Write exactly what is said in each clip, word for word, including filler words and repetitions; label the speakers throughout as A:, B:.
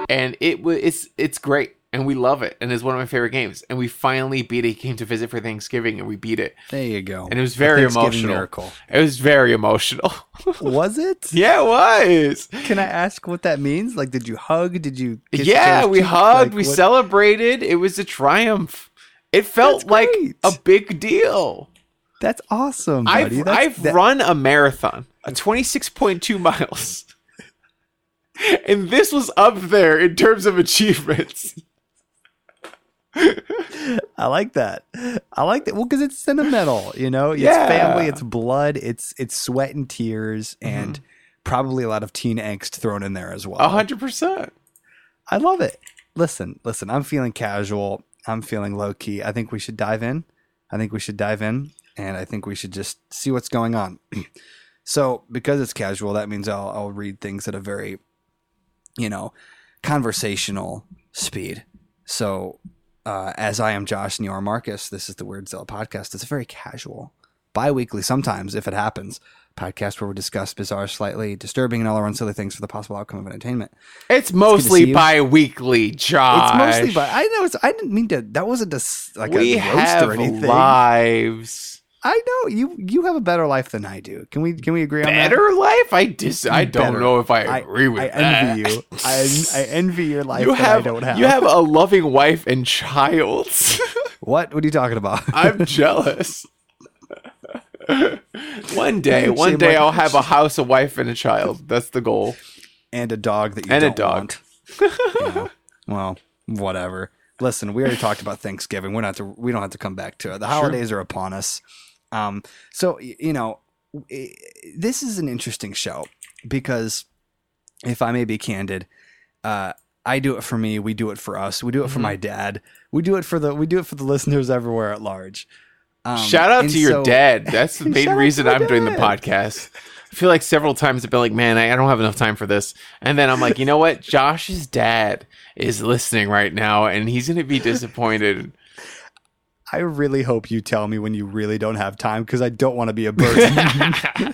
A: and it was it's it's great, and we love it, and it's one of my favorite games. And we finally beat it. He came to visit for Thanksgiving, and we beat it.
B: There you go.
A: And it was very emotional.
B: Miracle.
A: It was very emotional.
B: Was it?
A: Yeah, it was.
B: Can I ask what that means? Like, did you hug? Did you? Kiss
A: Yeah, we
B: cheek?
A: hugged.
B: Like,
A: we
B: what?
A: celebrated. It was a triumph. It felt
B: That's
A: like
B: great.
A: a big deal.
B: That's awesome, buddy.
A: I've
B: That's,
A: I've
B: that-
A: run a marathon, a twenty-six point two miles. And this was up there in terms of achievements.
B: I like that. I like that. Well, because it's sentimental, you know. It's
A: Yeah.
B: family. It's blood. It's it's sweat and tears, and
A: Mm-hmm.
B: probably a lot of teen angst thrown in there as well.
A: A hundred percent.
B: I love it. Listen, listen. I'm feeling casual. I'm feeling low key. I think we should dive in. I think we should dive in, and I think we should just see what's going on. So, because it's casual, that means I'll I'll read things at a very, you know, conversational speed. So. Uh, as I am Josh and you are Marcus, this is the Weirdzilla podcast. It's a very casual, bi-weekly, sometimes, if it happens, podcast where we discuss bizarre, slightly disturbing, and all around silly things for the possible outcome of entertainment.
A: It's mostly
B: you.
A: bi-weekly, Josh.
B: It's mostly bi. I know. It's. I didn't mean to. That wasn't a, like
A: we
B: a roast
A: have
B: or anything.
A: lives.
B: I know you. You have a better life than I do. Can we? Can we agree on that?
A: Better life? I dis. I don't
B: Better.
A: know if I agree with
B: I
A: that.
B: envy you. I, I envy your life
A: You
B: that
A: have,
B: I don't have.
A: you have a loving wife and child.
B: What? What are you talking about?
A: I'm jealous. One day,
B: Shame
A: one day
B: like-
A: I'll have a house, a wife, and a child. That's the goal.
B: And a dog that you
A: And a
B: don't
A: dog.
B: want. Yeah. Well, whatever. Listen, we already talked about Thanksgiving. We're not to. We don't have to come back to it. The holidays are upon us. Um. So y- you know, i- this is an interesting show because, if I may be candid, uh, I do it for me. We do it for us. We do it for
A: Mhm.
B: my dad. We do it for the. We do it for the listeners everywhere at large. Um,
A: Shout out
B: and
A: to your
B: so-
A: dad. That's the main
B: Shout out
A: reason
B: to my
A: I'm doing the
B: dad.
A: podcast. I feel like several times I've been like, man, I, I don't have enough time for this. And then I'm like, you know what? Josh's dad is listening right now, and he's going to be disappointed.
B: I really hope you tell me when you really don't have time because I don't want to be a burden. I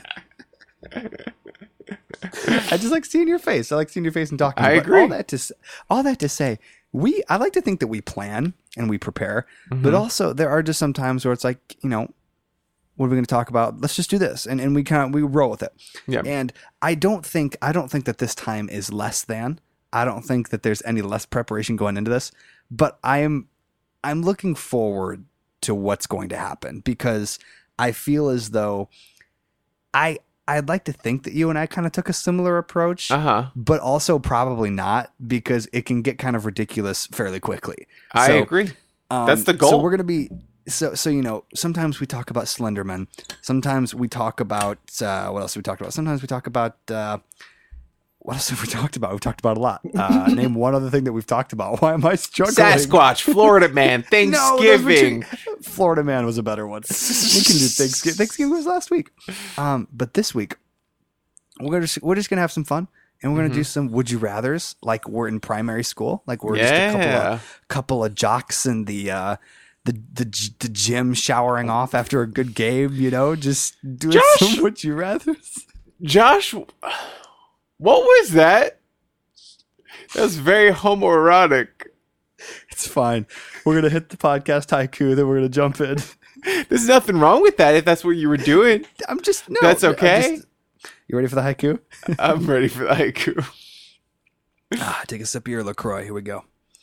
B: just like seeing your face. I like seeing your face and talking.
A: I
B: But
A: agree.
B: All that to s- all that to say, we I like to think that we plan and we prepare,
A: Mm-hmm.
B: but also there are just some times where it's like, you know, what are we going to talk about? Let's just do this, and and we kind of we roll with it.
A: Yeah.
B: And I don't think I don't think that this time is less than. I don't think that there's any less preparation going into this, but I am I'm looking forward to what's going to happen because I feel as though I I'd like to think that you and I kind of took a similar approach,
A: Uh-huh.
B: but also probably not because it can get kind of ridiculous fairly quickly.
A: I
B: So,
A: agree.
B: um,
A: That's the
B: So
A: goal.
B: we're gonna be so so you know. Sometimes we talk about Slenderman. Sometimes we talk about uh, what else have we talked about? Sometimes we talk about uh, what else have we talked about? We've talked about a lot. Uh, name one other thing that we've talked about. Why am I struggling?
A: Sasquatch, Florida man,
B: No, those were
A: Thanksgiving.
B: two- Florida Man was a better one. We can do Thanksgiving. Thanksgiving was last week, um, but this week we're gonna just, we're just gonna have some fun, and we're gonna
A: Mm-hmm.
B: do some would you rather's like we're in primary school, like we're just a
A: Yeah.
B: couple of couple of jocks in the uh, the the g- the gym showering off after a good game. You know, just doing
A: Josh!
B: some would you rather's.
A: Josh, what was that? That was very homoerotic.
B: It's fine. We're gonna hit the podcast haiku, then we're gonna jump in.
A: There's nothing wrong with that if that's what you were doing.
B: I'm just no.
A: That's
B: I'm
A: okay.
B: just- you ready for the haiku?
A: I'm ready for the haiku.
B: Ah, take a sip of your LaCroix. Here we go.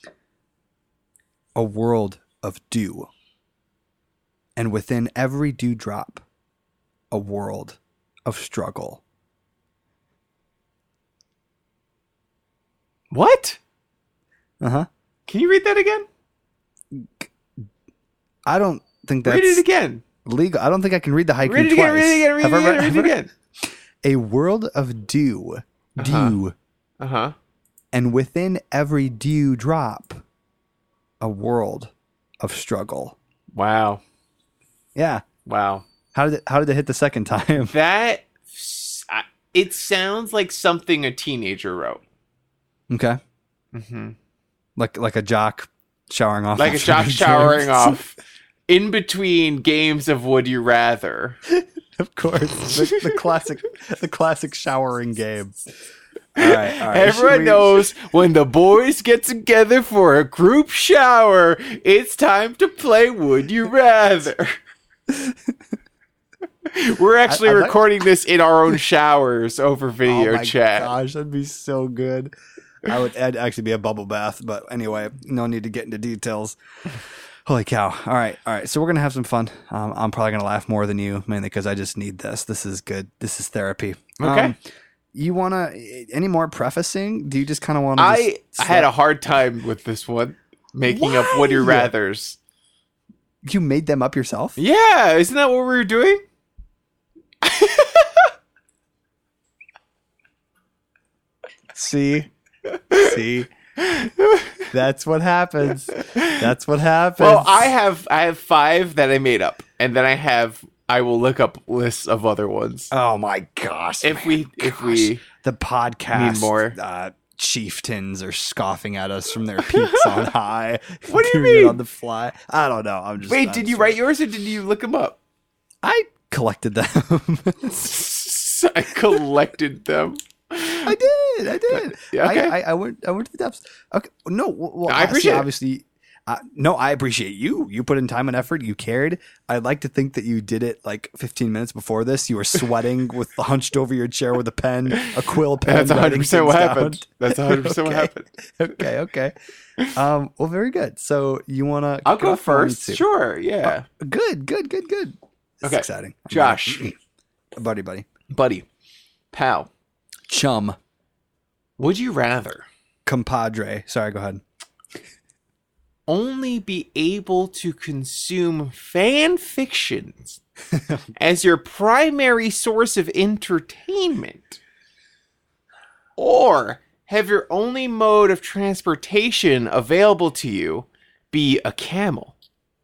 B: A world of dew. And within every dewdrop, a world of struggle.
A: What?
B: Uh-huh.
A: Can you read that again?
B: I don't think that's
A: read it again.
B: legal. I don't think I can read the haiku
A: Read it
B: twice.
A: again. Read it again. Read it
B: Have I
A: again.
B: read-
A: Read
B: have
A: it
B: I-
A: again.
B: A world of dew.
A: Uh-huh.
B: Dew.
A: Uh huh.
B: And within every dewdrop, a world of struggle.
A: Wow.
B: Yeah.
A: Wow.
B: How did it, how did it hit the second time?
A: That I- it sounds like something a teenager wrote.
B: Okay.
A: Mm-hmm.
B: Like like a jock showering off.
A: Like a
B: after
A: jock
B: good
A: showering
B: games.
A: off in between games of Would You Rather.
B: Of course, the, the classic, the classic showering game. All right, all right.
A: Everyone
B: We-
A: knows when the boys get together for a group shower, it's time to play Would You Rather. We're actually
B: I- I like-
A: recording this in our own showers over video
B: oh my
A: chat.
B: gosh, that'd be so good. I would it'd actually be a bubble bath, but anyway, no need to get into details. Holy cow. All right. All right. So we're going to have some fun. Um, I'm probably going to laugh more than you, mainly because I just need this. This is good. This is therapy.
A: Okay.
B: Um, you want to, any more prefacing? Do you just kind of want to?
A: I I had a hard time with this one, making up Would You
B: Why?
A: Rathers.
B: You made them up yourself?
A: Yeah, isn't that what we were doing?
B: See? See? That's what happens. That's what happens.
A: Well, I have I have five that I made up, and then I have I will look up lists of other ones.
B: Oh my gosh.
A: if
B: man,
A: we if
B: gosh.
A: we
B: the podcast
A: need more.
B: Uh, chieftains are scoffing at us from their peaks on high.
A: What do you
B: doing it
A: mean?
B: on the fly? I don't know. I'm just
A: wait,
B: I'm
A: did
B: just-
A: you write yours or did you look them up?
B: I collected them.
A: I collected them.
B: I did. I did.
A: Yeah, okay.
B: I, I, I went. I went to the depths. Okay. No. Well,
A: I
B: see,
A: appreciate it.
B: Obviously. Uh, no, I appreciate you. You put in time and effort. You cared. I'd like to think that you did it like fifteen minutes before this. You were sweating with hunched over your chair with a pen, a quill pen.
A: That's one hundred
B: writing
A: percent what
B: things
A: happened.
B: down.
A: That's one hundred percent what
B: Okay.
A: happened.
B: Okay. Okay. Um. Well, very good. So you want to?
A: I'll go first. Sure. Yeah.
B: Good. Good. Good. Good. This
A: Okay.
B: is exciting. I'm
A: Josh.
B: ready. buddy, buddy,
A: Buddy. Pal.
B: chum,
A: Would you rather
B: compadre. Sorry. Go ahead.
A: only be able to consume fan fictions as your primary source of entertainment, or have your only mode of transportation available to you be a camel?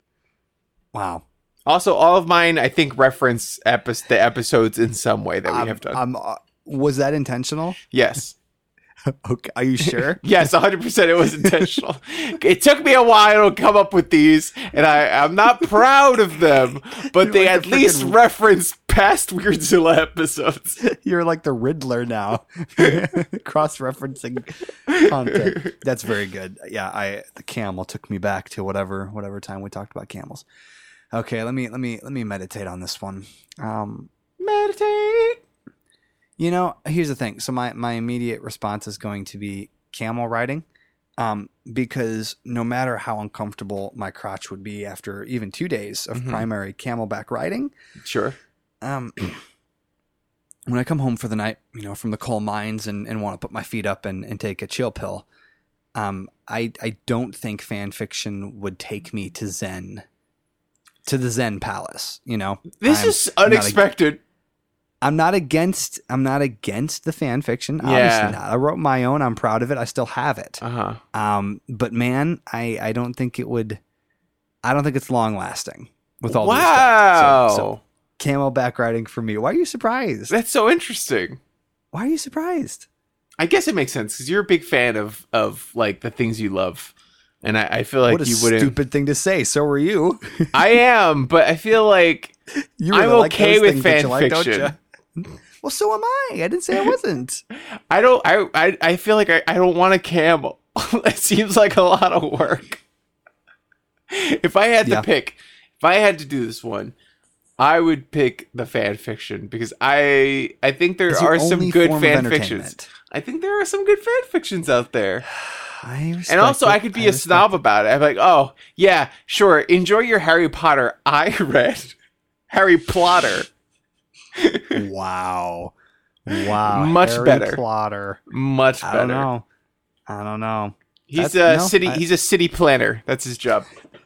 B: Wow.
A: Also, all of mine, I think, reference epi- the episodes in some way that we
B: Um,
A: have done.
B: um, uh, was that intentional?
A: Yes.
B: Okay. Are you sure?
A: Yes, one hundred percent it was intentional. It took me a while to come up with these, and I, I'm not proud of them, but
B: You're
A: they
B: like
A: at
B: the
A: least
B: frickin-
A: reference past Weirdzilla episodes.
B: You're like the Riddler now, cross-referencing content. That's very good. Yeah, I the camel took me back to whatever whatever time we talked about camels. Okay, let me let me let me meditate on this one. Um,
A: Meditate.
B: you know, here's the thing. So my my immediate response is going to be camel riding, um, because no matter how uncomfortable my crotch would be after even two days of
A: Mhm.
B: primary camelback riding,
A: Sure.
B: um, when I come home for the night, you know, from the coal mines and, and want to put my feet up and, and take a chill pill, um, I I don't think fan fiction would take me to Zen, to the Zen palace. You know,
A: This
B: I'm-
A: is
B: I'm not ag-
A: unexpected.
B: I'm not against. I'm not against the fan fiction.
A: Yeah.
B: Obviously not. I wrote my own. I'm proud of it. I still have it.
A: Uh huh.
B: Um, but man, I I don't think it would. I don't think it's long lasting. With all due
A: Wow.
B: respect. So, so camelback riding for me. Why are you surprised?
A: That's so interesting.
B: Why are you surprised?
A: I guess it makes sense because you're a big fan of of like the things you love, and I, I feel like
B: what a
A: you wouldn't.
B: stupid thing to say. So were you.
A: I am, but I feel like
B: You
A: I'm
B: really like
A: okay
B: those
A: with
B: things that
A: fan
B: you like, don't
A: fiction.
B: ya? Well, so am I. I didn't say I wasn't.
A: I don't. I I, I feel like I, I don't want a camel. It seems like a lot of work. If I had to
B: Yeah.
A: pick, if I had to do this one, I would pick the fan fiction because I I think there
B: It's your
A: are some
B: only
A: good
B: form of
A: fan fictions.
B: entertainment.
A: I think there are some good fan fictions out there.
B: I respect
A: And also,
B: it.
A: I could be a
B: respect
A: snob
B: it.
A: about it. I'm like, oh, yeah, sure. Enjoy your Harry Potter. I read Harry Plotter.
B: Wow. Wow.
A: Much
B: Harry
A: better.
B: Plotter.
A: Much better.
B: I don't know. I don't know.
A: He's
B: That's-
A: a
B: no,
A: city.
B: I-
A: he's a city planner. That's his job.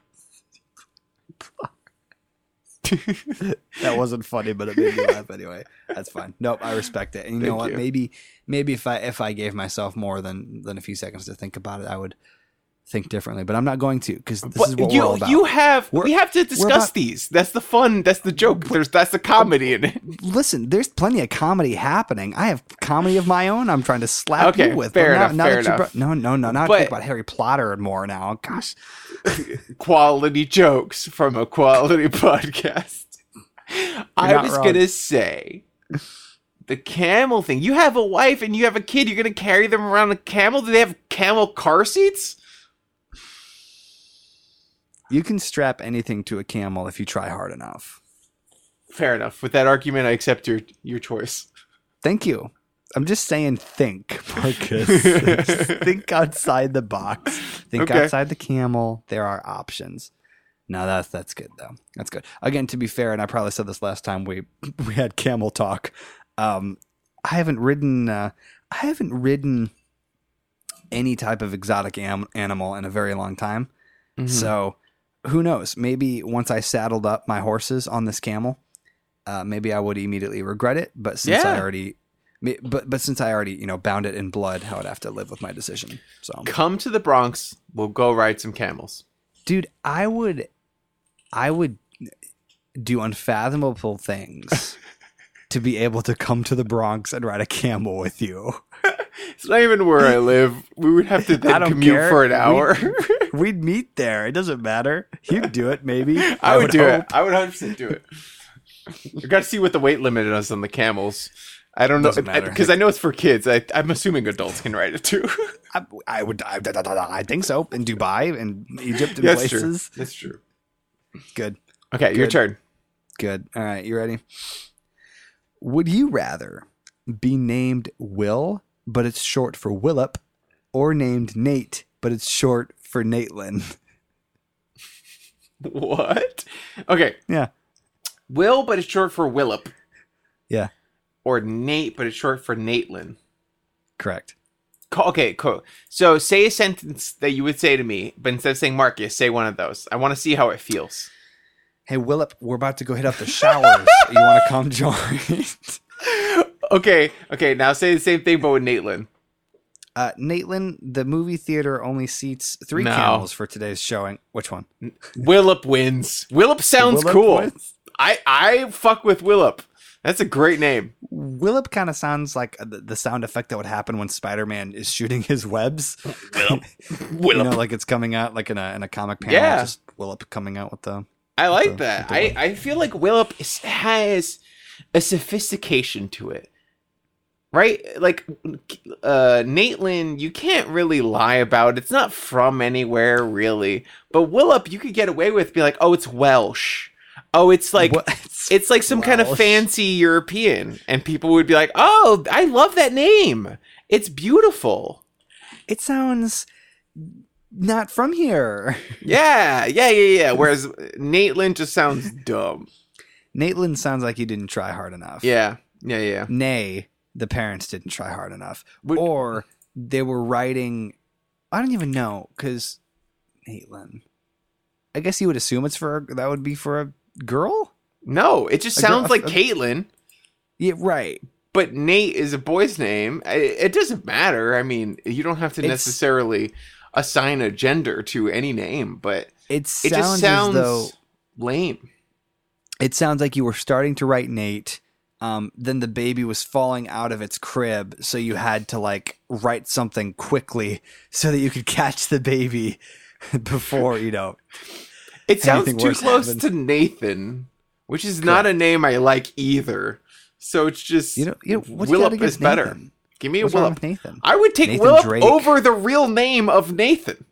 B: That wasn't funny, but it made me laugh anyway. That's fine. Nope, I respect it. And you know
A: Thank
B: what?
A: you.
B: Maybe maybe if I if I gave myself more than than a few seconds to think about it, I would think differently. But I'm not going to because this is
A: But
B: what
A: you
B: we're all about.
A: you have
B: We're-
A: we have to discuss
B: about-
A: these. That's the fun. That's the joke. There's that's the comedy in it.
B: Listen, there's plenty of comedy happening. I have comedy of my own. I'm trying to slap
A: Okay,
B: you with.
A: fair
B: But now-
A: enough,
B: now
A: fair
B: that you
A: enough.
B: brought- no, no, no. Now I
A: But-
B: think about Harry Potter more now. Gosh,
A: Quality jokes from a quality podcast. I
B: not
A: was
B: wrong.
A: gonna say The camel thing. You have a wife and you have a kid. You're going to carry them around a camel? Do they have camel car seats?
B: You can strap anything to a camel if you try hard enough.
A: Fair enough. With that argument, I accept your, your choice.
B: Thank you. I'm just saying think, Marcus. Just think outside the box. Think
A: Okay.
B: outside the camel. There are options. No, that's that's good though. That's good. Again, to be fair, and I probably said this last time we we had camel talk. Um, I haven't ridden. Uh, I haven't ridden any type of exotic am- animal in a very long time.
A: Mm-hmm.
B: So who knows? Maybe once I saddled up my horses on this camel, uh, maybe I would immediately regret it. But since
A: Yeah.
B: I already, but but since I already you know bound it in blood, I would have to live with my decision. So,
A: Come to the Bronx. We'll go ride some camels.
B: dude, I would, I would do unfathomable things to be able to come to the Bronx and ride a camel with you.
A: It's not even where I live. We would have to
B: I
A: then
B: don't
A: commute
B: care.
A: for an
B: We-
A: hour.
B: We'd meet there. It doesn't matter. You'd do it, maybe.
A: I would do
B: hope.
A: it. I would one hundred percent do it. You got to see what the weight limit is on the camels. I don't know
B: Doesn't matter.
A: because I know it's for kids. I, I'm assuming adults can ride it too.
B: I, I would. I, I think so. In Dubai and Egypt and
A: That's true.
B: places.
A: That's true.
B: Good.
A: Okay, your
B: Good.
A: turn.
B: Good. All right. You ready? Would you rather be named Will, but it's short for Willip, or named Nate, but it's short for Natelin?
A: What? Okay,
B: Yeah.
A: Will, but it's short for Willip,
B: Yeah.
A: or Nate, but it's short for Natelin.
B: Correct.
A: Co- Okay, cool. So say a sentence that you would say to me, but instead of saying Marcus, say one of those. I want to see how it feels.
B: Hey, Willip, we're about to go hit up the showers. You want to come join?
A: Okay, okay, now say the same thing, but with Natelin.
B: Uh, Natelin, the movie theater only seats three
A: No.
B: camels for today's showing. Which one?
A: Willip wins. Willip sounds
B: Willip
A: cool.
B: wins?
A: I, I fuck with Willip. That's a great name.
B: Willip kind of sounds like the, the sound effect that would happen when Spider-Man is shooting his webs.
A: Willip.
B: You
A: Willip.
B: know, like it's coming out like in a in a comic panel.
A: Yeah.
B: Just Willip coming out with the.
A: I like
B: the-
A: that.
B: with the
A: I,
B: web.
A: I feel like Willip is, has a sophistication to it. Right? Like, uh, Natelin, you can't really lie about. It's not from anywhere, really. But Willip, you could get away with, be like, oh, it's Welsh. Oh, it's like,
B: What?
A: it's like some kind of
B: Welsh.
A: fancy European. And people would be like, oh, I love that name. It's beautiful.
B: It sounds not from here.
A: Yeah, yeah, yeah, yeah. Whereas Natelin just sounds dumb.
B: Natelin sounds like he didn't try hard enough.
A: Yeah, yeah, yeah.
B: Nay, the parents didn't try hard enough.
A: Would-
B: or they were writing. I don't even know, because Natelin. I guess you would assume it's for that would be for a girl.
A: No, it just
B: A girl-
A: sounds like
B: a-
A: Caitlin.
B: Yeah, right.
A: But Nate is a boy's name. I- It doesn't matter. I mean, you don't have to
B: It's-
A: necessarily assign a gender to any name, but
B: It
A: it
B: sounds,
A: just sounds
B: as though
A: lame.
B: it sounds like you were starting to write Nate. Um, then the baby was falling out of its crib, so you had to like write something quickly so that you could catch the baby before you know.
A: It sounds
B: anything
A: too
B: worse
A: close
B: happened.
A: to Nathan, which is not a name I like either. So it's just
B: You know, you know what you got
A: Willip
B: against
A: is better.
B: Nathan?
A: Give me a
B: What's wrong
A: Willip.
B: with Nathan?
A: I would take
B: Nathan
A: Willip
B: Drake.
A: over the real name of Nathan.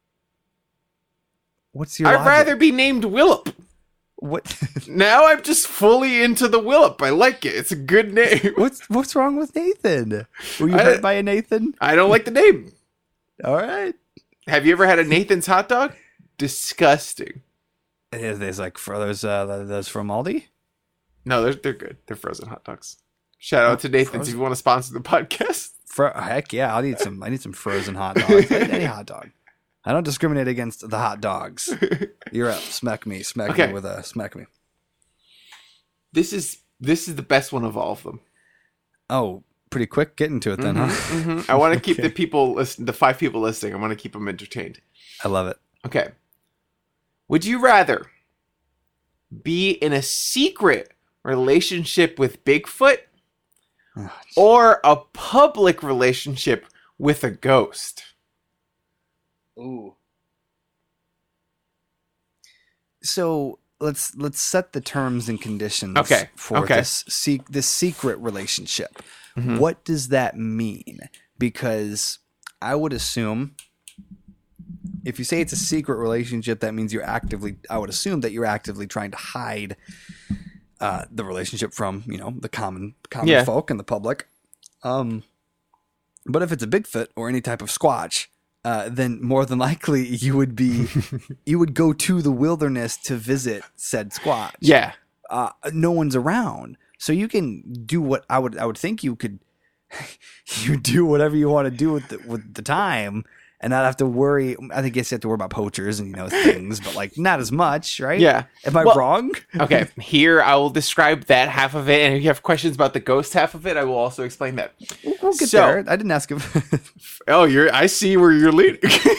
B: What's your?
A: I'd
B: logic?
A: rather be named Willip.
B: What?
A: Now I'm just fully into the Willip. I like it. It's a good name.
B: what's What's wrong with Nathan? Were you
A: I-
B: hurt by a Nathan?
A: I don't like the name.
B: All right.
A: Have you ever had a Nathan's hot dog? Disgusting.
B: Is there's like for those uh those from Aldi?
A: No, they're they're good. They're frozen hot dogs. Shout out to Nathan's
B: frozen.
A: if you want to sponsor the podcast.
B: Fro- heck yeah, I need some. I need some frozen hot dogs. I need any hot dog. I don't discriminate against the hot dogs. You're up. Smack me. Smack
A: Okay.
B: me with a smack me.
A: This is this is the best one of all of them.
B: Oh, pretty quick getting to it then, huh?
A: Mhm. I want to keep the people listen, the five people listening. I want to keep them entertained.
B: I love it.
A: Okay. Would you rather be in a secret relationship with Bigfoot
B: Oh,
A: or a public relationship with a ghost?
B: Ooh. So let's let's set the terms and conditions
A: Okay.
B: for
A: Okay.
B: this se- this secret relationship.
A: Mhm.
B: What does that mean? Because I would assume if you say it's a secret relationship, that means you're actively, I would assume that you're actively trying to hide uh, the relationship from, you know, the common common
A: Yeah.
B: folk and the public. Um, but if it's a Bigfoot or any type of Squatch, uh, then more than likely you would be, you would go to the wilderness to visit said Squatch.
A: Yeah.
B: Uh, no one's around. So you can do what I would, I would think you could, you do whatever you want to do with the, with the time and not have to worry. I think yes, you have to worry about poachers and, you know, things, but like not as much, right?
A: Yeah.
B: Am I
A: Well,
B: wrong?
A: Okay, here I will describe that half of it, and if you have questions about the ghost half of it, I will also explain that.
B: We'll, we'll get
A: So-
B: there. I didn't ask if.
A: Oh, you're. I see where you're leading.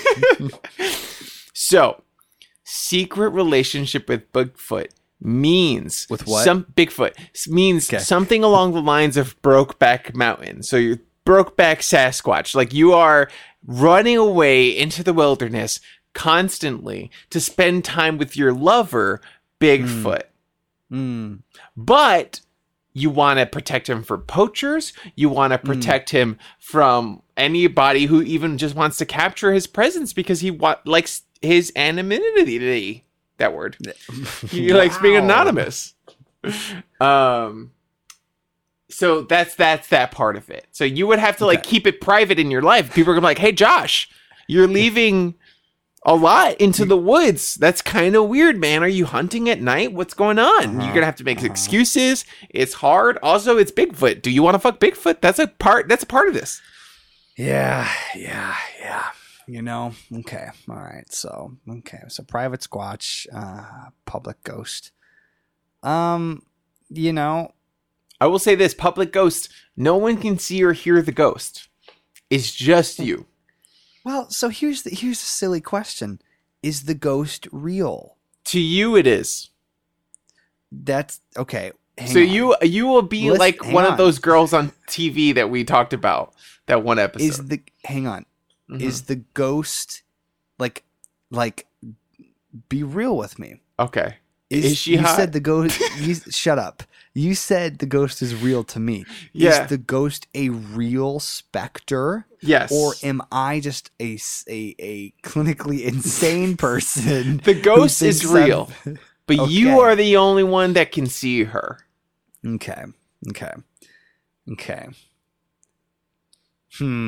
A: So, secret relationship with Bigfoot means
B: With what?
A: Some Bigfoot s- means
B: Okay.
A: something along the lines of Brokeback Mountain. So you're Brokeback Sasquatch, like you are running away into the wilderness constantly to spend time with your lover, Bigfoot.
B: Mm.
A: But you want to protect him from poachers. You want to protect him from anybody who even just wants to capture his presence because he wa- likes his anonymity. That word. He likes being
B: Wow.
A: anonymous. Um. So that's that's that part of it. So you would have to like
B: Okay.
A: keep it private in your life. People are gonna be like, "Hey, Josh, you're leaving a lot into the woods. That's kind of weird, man. Are you hunting at night? What's going on?"
B: Uh-huh.
A: You're gonna have to make
B: Uh-huh.
A: excuses. It's hard. Also, it's Bigfoot. Do you want to fuck Bigfoot? That's a part. That's a part of this.
B: Yeah, yeah, yeah. You know, okay, all right. So, okay, so private Squatch, uh, public ghost. Um, you know,
A: I will say this: public ghost. No one can see or hear the ghost. It's just you.
B: well, so here's the here's a silly question: is the ghost real?
A: To you, it is.
B: That's okay. hang
A: So
B: on.
A: you you will be
B: Listen-
A: like
B: hang
A: one
B: on.
A: of those girls on T V that we talked about that one episode.
B: is the hang on
A: Mhm.
B: is the ghost like like be real with me?
A: Okay. Is she
B: you
A: hot?
B: said the ghost you, shut up. You said the ghost is real to me.
A: Yeah.
B: Is the ghost a real specter?
A: Yes.
B: Or am I just a, s- a, a clinically insane person?
A: The
B: who
A: ghost is
B: thinks I'm-
A: real, but
B: Okay.
A: you are the only one that can see her.
B: Okay. Okay. Okay. Hmm.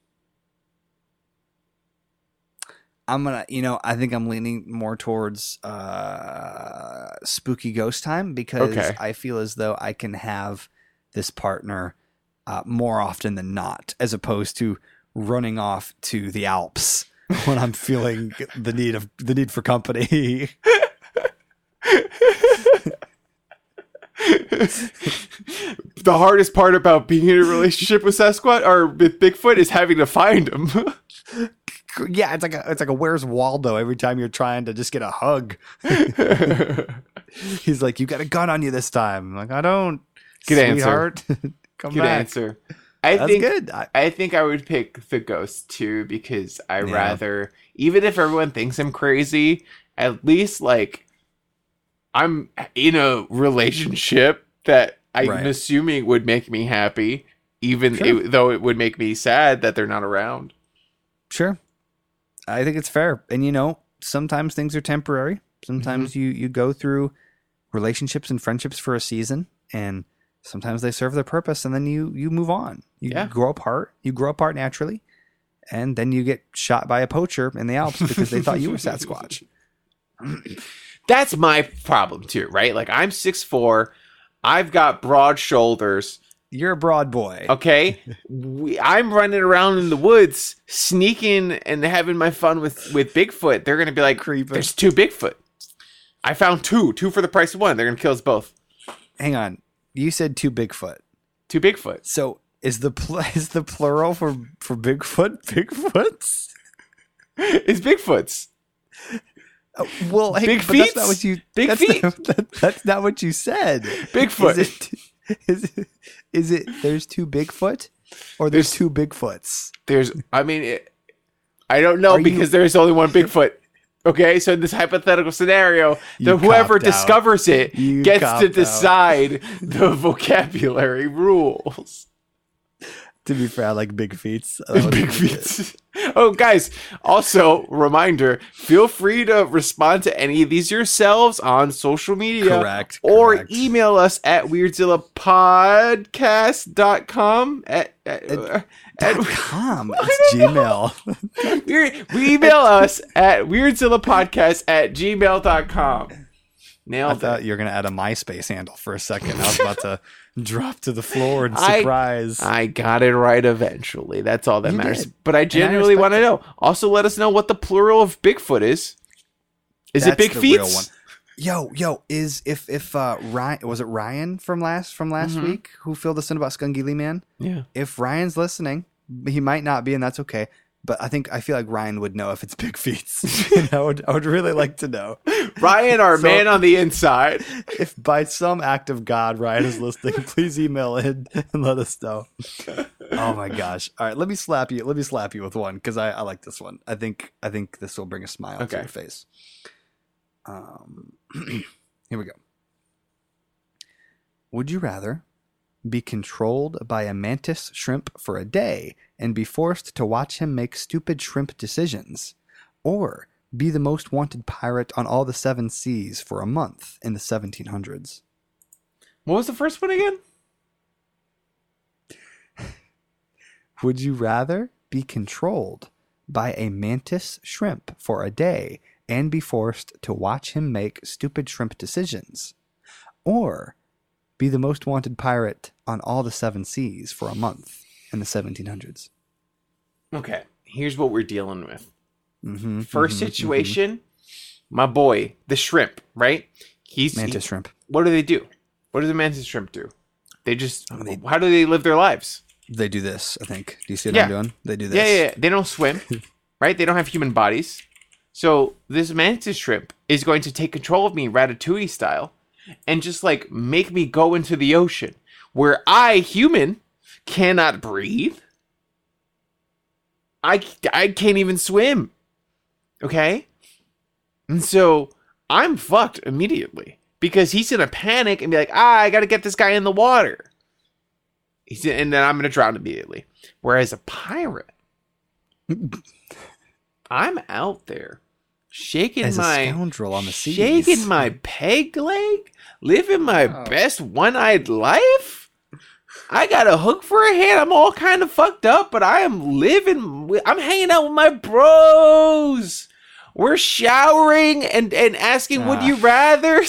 B: I'm gonna, you know, I think I'm leaning more towards uh, spooky ghost time because
A: Okay.
B: I feel as though I can have this partner uh, more often than not, as opposed to running off to the Alps when I'm feeling the need of the need for company.
A: The hardest part about being in a relationship with Sasquatch or with Bigfoot is having to find him.
B: Yeah, it's like a it's like a Where's Waldo every time you're trying to just get a hug. He's like, "You got a gun on you this time." I'm like, "I don't."
A: Good answer.
B: sweetheart. Come
A: Good
B: back.
A: answer. I
B: That's
A: think
B: good. I,
A: I think I would pick the ghost too because I
B: Yeah.
A: rather, even if everyone thinks I'm crazy, at least like I'm in a relationship that I'm
B: Right.
A: assuming would make me happy, even
B: Sure.
A: it- though it would make me sad that they're not around.
B: sure. I think it's fair. And you know, sometimes things are temporary. Sometimes
A: Mm-hmm.
B: you you go through relationships and friendships for a season, and sometimes they serve their purpose, and then you you move on. You
A: Yeah.
B: grow apart. You grow apart naturally, and then you get shot by a poacher in the Alps because they thought you were Sasquatch.
A: That's my problem too, right? Like I'm six foot four, I've got broad shoulders.
B: You're a broad boy.
A: Okay, we, I'm running around in the woods, sneaking and having my fun with with Bigfoot. They're gonna be like,
B: Creeping.
A: "There's two Bigfoot. I found two, two for the price of one. They're gonna kill us both.
B: Hang on. You said two Bigfoot.
A: Two Bigfoot.
B: So is the pl- is the plural for for Bigfoot Bigfoots?
A: It's Bigfoots.
B: Uh, well, hey,
A: Big
B: but that's not
A: feets?
B: what you.
A: Big
B: that's
A: feet?
B: Not, that, that's not what you said.
A: Bigfoot.
B: Is it? Is it? Is it? There's two Bigfoot, or there's,
A: There's-
B: two Bigfoots.
A: There's, I mean, it, I don't know
B: Are you-
A: because there's only one Bigfoot, Okay, so in this hypothetical scenario,
B: You
A: the whoever
B: copped out.
A: discovers it
B: You
A: gets
B: copped
A: to
B: out.
A: decide the vocabulary rules.
B: To be fair, I like big feats. That was
A: Big
B: pretty good.
A: feats. Oh, guys, also, reminder, feel free to respond to any of these yourselves on social media.
B: Correct,
A: Or
B: correct.
A: email us at weirdzilla podcast dot com. At, at,
B: Dot
A: at,
B: com.
A: I
B: It's
A: don't know.
B: Gmail.
A: we we email us at weirdzillapodcast at gmail dot com.
B: I
A: Nailed
B: thought
A: it.
B: you were gonna add a MySpace handle for a second. I was about to drop to the floor in
A: I-
B: surprise.
A: I got it right eventually. That's all that
B: You
A: matters.
B: did.
A: But I genuinely
B: respect
A: want to
B: it.
A: know. Also, let us know what the plural of Bigfoot is. Is it
B: That's
A: Big
B: the
A: Feet?
B: real one. Yo, yo, is if if uh Ryan was it Ryan from last from last
A: Mhm.
B: week who filled us in about Skunky Lee Man?
A: Yeah.
B: If Ryan's listening, he might not be, and that's okay. But I think I feel like Ryan would know if it's Big Feets. And I would I would really like to know.
A: Ryan, our
B: So-
A: man on the inside.
B: If by some act of God Ryan is listening, please email in and let us know. Oh my gosh! All right, let me slap you. Let me slap you with one because I, I like this one. I think I think this will bring a smile to
A: Okay.
B: your face. Um, here we go. Would you rather be controlled by a mantis shrimp for a day and be forced to watch him make stupid shrimp decisions, or be the most wanted pirate on all the seven seas for a month in the seventeen hundreds?
A: What was the first one again?
B: Would you rather be controlled by a mantis shrimp for a day and be forced to watch him make stupid shrimp decisions, or be the most wanted pirate on all the seven seas for a month in the seventeen hundreds?
A: Okay, here's what we're dealing with.
B: Mm-hmm,
A: First situation, my boy, the shrimp, right? He's
B: mantis
A: he-
B: shrimp.
A: What do they do? What does a mantis shrimp do? They just.
B: Oh, they-
A: how do they live their lives?
B: They do this, I think. Do you see what
A: Yeah.
B: I'm doing? They do this.
A: Yeah, yeah, yeah. They don't swim, right? They don't have human bodies. So this mantis shrimp is going to take control of me, Ratatouille style, and just like make me go into the ocean where I, human, cannot breathe. I, I can't even swim. Okay? And so I'm fucked immediately because he's in a panic and be like, ah, I got to get this guy in the water. He's and then I'm going to drown immediately. Whereas a pirate, I'm out there shaking
B: As a
A: my
B: scoundrel on the seas.
A: shaking my peg leg, living my
B: Oh.
A: best one-eyed life. I got a hook for a hand. I'm all kind of fucked up, but I am living. With, I'm hanging out with my bros. We're showering and and asking, "Would
B: Ah.
A: you rather?"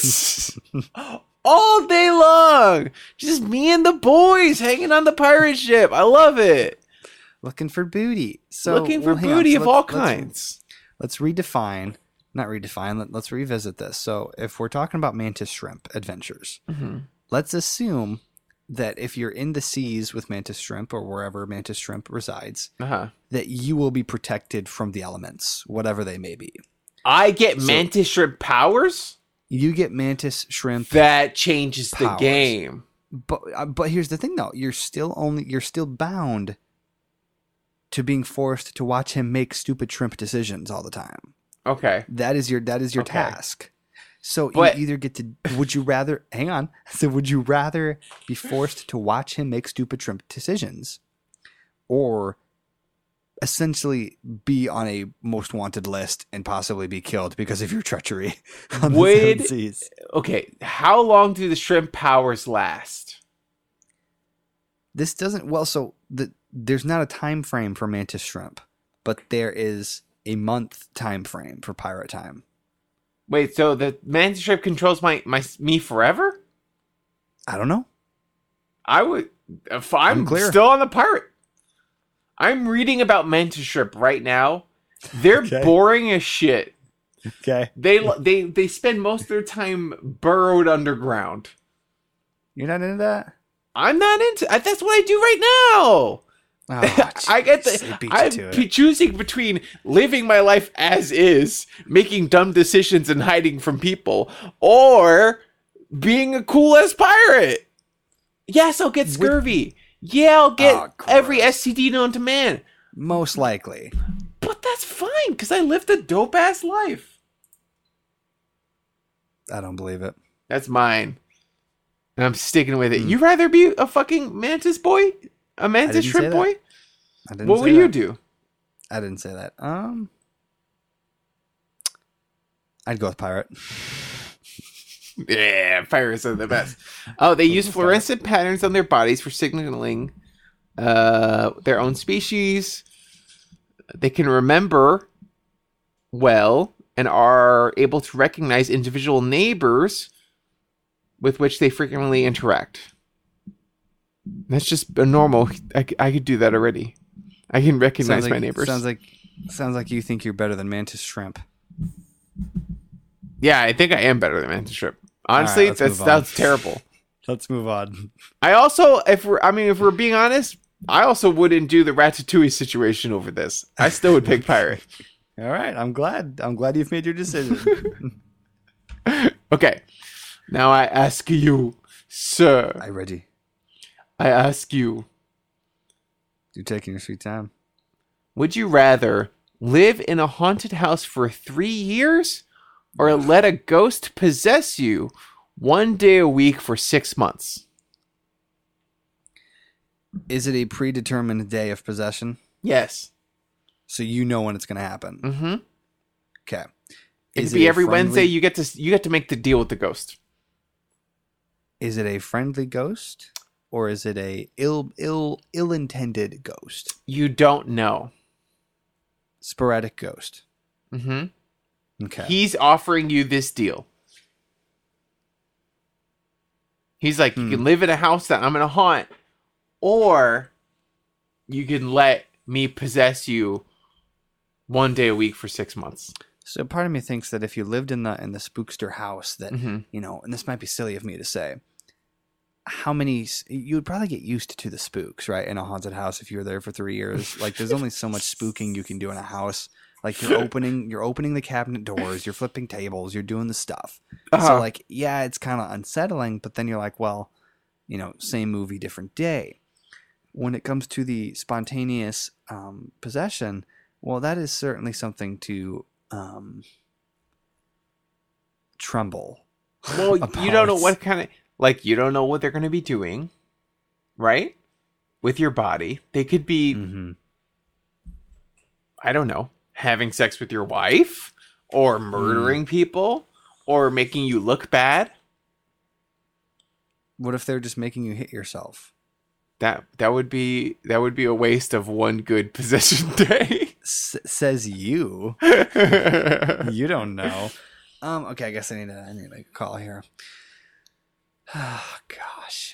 A: all day long. Just me and the boys hanging on the pirate ship. I love it.
B: Looking for booty. So
A: Looking for
B: well, hang on.
A: booty
B: So
A: of
B: let's-
A: all
B: let's-
A: kinds.
B: Let's redefine, not redefine, let, let's revisit this. So if we're talking about mantis shrimp adventures,
A: Mhm.
B: let's assume that if you're in the seas with mantis shrimp or wherever mantis shrimp resides,
A: Uh-huh.
B: that you will be protected from the elements, whatever they may be.
A: I get
B: So-
A: mantis shrimp powers.
B: You get mantis shrimp,
A: That changes the
B: Powers.
A: game.
B: but uh, but here's the thing though, you're still only you're still bound to being forced to watch him make stupid shrimp decisions all the time.
A: Okay.
B: That is your that is your
A: Okay.
B: task. So
A: But-
B: you either get to would you rather hang on. So would you rather be forced to watch him make stupid shrimp decisions, or essentially be on a most wanted list and possibly be killed because of your treachery on the seven
A: Would-
B: seas?
A: Okay. How long do the shrimp powers last?
B: This doesn't well. So the there's not a time frame for mantis shrimp, but there is a month time frame for pirate time.
A: Wait, so the mantis shrimp controls my, my me forever?
B: I don't know.
A: I would. If I'm
B: Unclear.
A: still on the pirate. I'm reading about mantis shrimp right now. They're
B: Okay.
A: boring as shit.
B: Okay,
A: They they they spend most of their time burrowed underground.
B: you're not into that.
A: I'm not into. I- That's what I do right now.
B: Oh,
A: I get
B: jeez, they
A: the.
B: beat you
A: I'm
B: to
A: p-
B: it.
A: choosing between living my life as is, making dumb decisions and hiding from people, or being a cool ass pirate. Yes, I'll get scurvy. Yeah, I'll get
B: Oh,
A: every
B: gross.
A: S T D known to man.
B: Most likely.
A: But that's fine because I lived a dope ass life.
B: I don't believe it.
A: That's mine. And I'm sticking with it.
B: Hmm.
A: You rather be a fucking mantis boy? A mantis
B: didn't say
A: shrimp
B: that.
A: boy?
B: I didn't
A: What
B: say
A: would you
B: that.
A: do?
B: I didn't say that. Um, I'd go with pirate.
A: Yeah, pirates are the best. Oh, they use
B: Pirate.
A: fluorescent patterns on their bodies for signaling uh, their own species. They can remember well and are able to recognize individual neighbors with which they frequently interact. That's just a normal. I, c- I could do that already. I can recognize
B: Sounds like,
A: my neighbors.
B: Sounds like sounds like you think you're better than mantis shrimp.
A: Yeah, I think I am better than mantis shrimp. Honestly,
B: let's
A: that's
B: move on.
A: that's terrible.
B: Let's move on.
A: I also, if we're, I mean, if we're being honest, I also wouldn't do the Ratatouille situation over this. I still would pick pirate.
B: All right, I'm glad. I'm glad you've made your decision.
A: Okay, now I ask you, sir.
B: I ready.
A: I ask you,
B: You're taking your sweet time.
A: would you rather live in a haunted house for three years, or let a ghost possess you one day a week for six months?
B: Is it a predetermined day of possession?
A: Yes.
B: So you know when it's going to happen.
A: Mm-hmm.
B: Okay.
A: It
B: Is
A: could be
B: a
A: every
B: friendly-
A: Wednesday. You get to you get to make the deal with the ghost.
B: Is it a friendly ghost, or is it a ill ill ill intended ghost?
A: You don't know.
B: Sporadic ghost.
A: Mm-hmm.
B: Okay.
A: He's offering you this deal. He's like,
B: Hmm.
A: you can live in a house that I'm gonna haunt, or you can let me possess you one day a week for six months.
B: So part of me thinks that if you lived in the in the spookster house, that
A: Mhm.
B: you know, and this might be silly of me to say, how many s- you would probably get used to the spooks, right? In a haunted house, if you were there for three years, like there's only so much spooking you can do in a house. Like you're opening, you're opening the cabinet doors, you're flipping tables, you're doing the stuff.
A: Uh-huh.
B: So like, yeah, it's kind of unsettling, but then you're like, well, you know, same movie, different day. When it comes to the spontaneous um, possession, well, that is certainly something to um, tremble.
A: Well, you don't know
B: about.
A: what kind of like you don't know what they're gonna be doing, right? With your body, they could be,
B: Mhm.
A: I don't know, having sex with your wife, or murdering people, or making you look bad.
B: What if they're just making you hit yourself?
A: That that would be that would be a waste of one good possession day.
B: S- says you. You don't know. Um. Okay. I guess I need to. I need to make a call here. Oh gosh.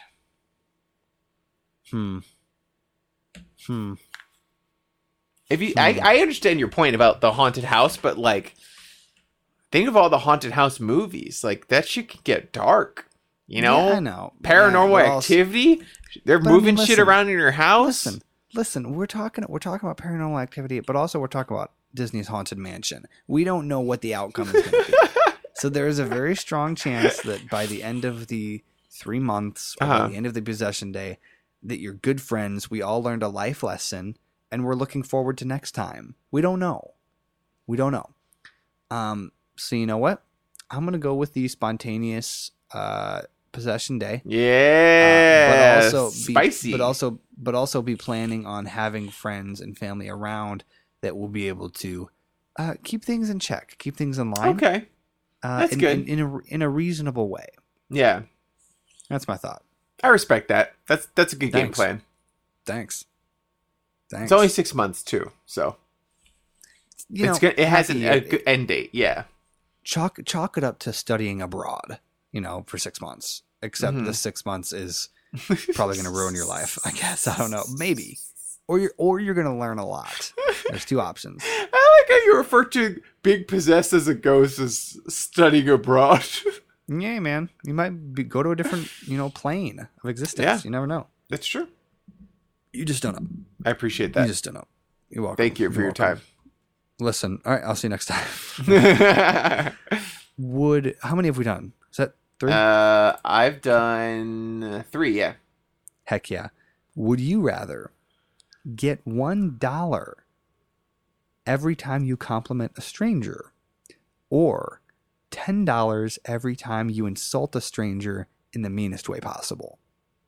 B: Hmm. Hmm.
A: If you, I, I understand your point about the haunted house, but like, think of all the haunted house movies. Like that shit can get dark. You know,
B: Yeah, I know.
A: Paranormal
B: Yeah, but also-
A: Activity. They're
B: But I mean,
A: moving shit
B: listen,
A: around in your house.
B: Listen, listen. We're talking. We're talking about Paranormal Activity, but also we're talking about Disney's Haunted Mansion. We don't know what the outcome is going to be. So there is a very strong chance that by the end of the three months, or
A: Uh-huh.
B: by the end of the possession day, that you're good friends. We all learned a life lesson, and we're looking forward to next time. We don't know. We don't know. Um. So you know what? I'm going to go with the spontaneous uh, possession day.
A: Yeah,
B: Uh, but also be,
A: spicy.
B: but also but also be planning on having friends and family around that will be able to uh, keep things in check, keep things in line.
A: okay.
B: uh,
A: that's
B: in,
A: good.
B: in, in a in a reasonable way.
A: Yeah,
B: That's my thought.
A: I respect that. That's that's a good game
B: Thanks.
A: plan.
B: Thanks. Thanks.
A: It's only six months too, so
B: you
A: it's
B: know,
A: good. It has
B: happy-
A: an, a good end date. Yeah.
B: chalk chalk it up to studying abroad. You know, for six months. Except
A: Mhm.
B: the six months is probably going to ruin your life. I guess I don't know. Maybe, or you're or you're going to learn a lot. There's two options.
A: I like how you refer to being possessed as a ghost as studying abroad.
B: Yeah, man. You might be, go to a different, you know, plane of existence.
A: Yeah.
B: You never know.
A: That's true.
B: You just don't know.
A: I appreciate
B: You
A: that.
B: just don't know. You're welcome.
A: Thank you for
B: You're
A: your
B: welcome. Listen, all right. I'll see you next time.
A: time.
B: Would how many have we done? Is that three?
A: uh, I've done three. Yeah.
B: Heck yeah. Would you rather get one dollar every time you compliment a stranger, or ten dollars every time you insult a stranger in the meanest way possible.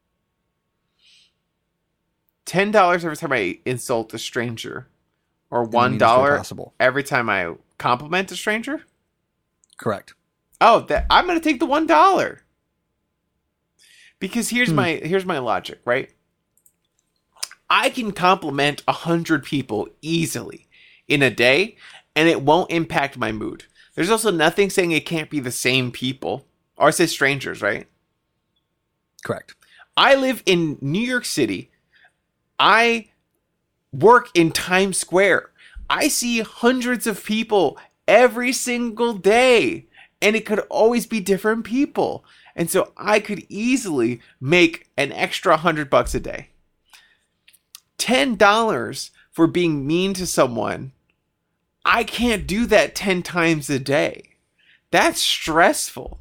A: ten dollars every time I insult a stranger, or
B: In the
A: one
B: meanest way
A: dollar
B: possible.
A: every time I compliment a stranger.
B: Correct.
A: Oh, that I'm gonna take the one dollar. Because here's
B: Hmm.
A: my here's my logic, right? I can compliment a hundred people easily in a day, and it won't impact my mood. There's also nothing saying it can't be the same people, or I say strangers, right?
B: Correct.
A: I live in New York City. I work in Times Square. I see hundreds of people every single day, and it could always be different people. And so I could easily make an extra hundred bucks a day. ten dollars for being mean to someone. I can't do that ten times a day. That's stressful.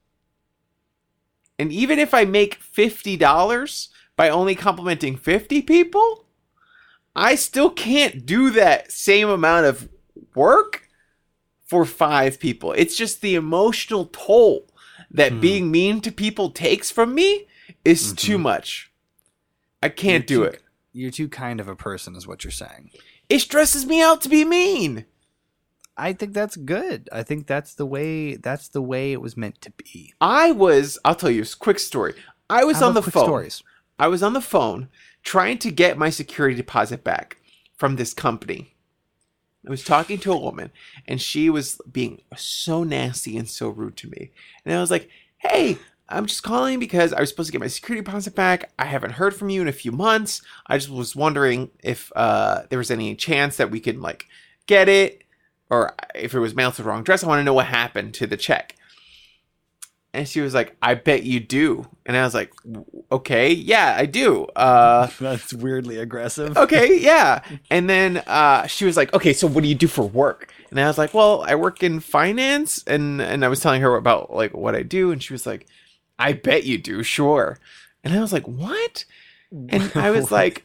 A: And even if I make fifty dollars by only complimenting fifty people, I still can't do that same amount of work for five people. It's just the emotional toll that
B: Hmm.
A: being mean to people takes from me is
B: Mhm.
A: too much. I can't
B: You're
A: do
B: too-
A: it.
B: You're too kind of a person is what you're saying.
A: It stresses me out to be mean.
B: I think that's good. I think that's the way that's the way it was meant to be.
A: I was, I'll tell you a quick story. I was
B: I
A: on the
B: love quick
A: phone.
B: stories.
A: I was on the phone trying to get my security deposit back from this company. I was talking to a woman, and she was being so nasty and so rude to me. And I was like, hey, I'm just calling because I was supposed to get my security deposit back. I haven't heard from you in a few months. I just was wondering if uh, there was any chance that we could like get it, or if it was mailed to the wrong address. I want to know what happened to the check. And she was like, I bet you do. And I was like, okay, yeah, I do. Uh,
B: That's weirdly aggressive.
A: okay, yeah. And then uh, she was like, okay, so what do you do for work? And I was like, well, I work in finance. And, and I was telling her about like what I do. And she was like, I bet you do, sure. And I was like, what? And I was like,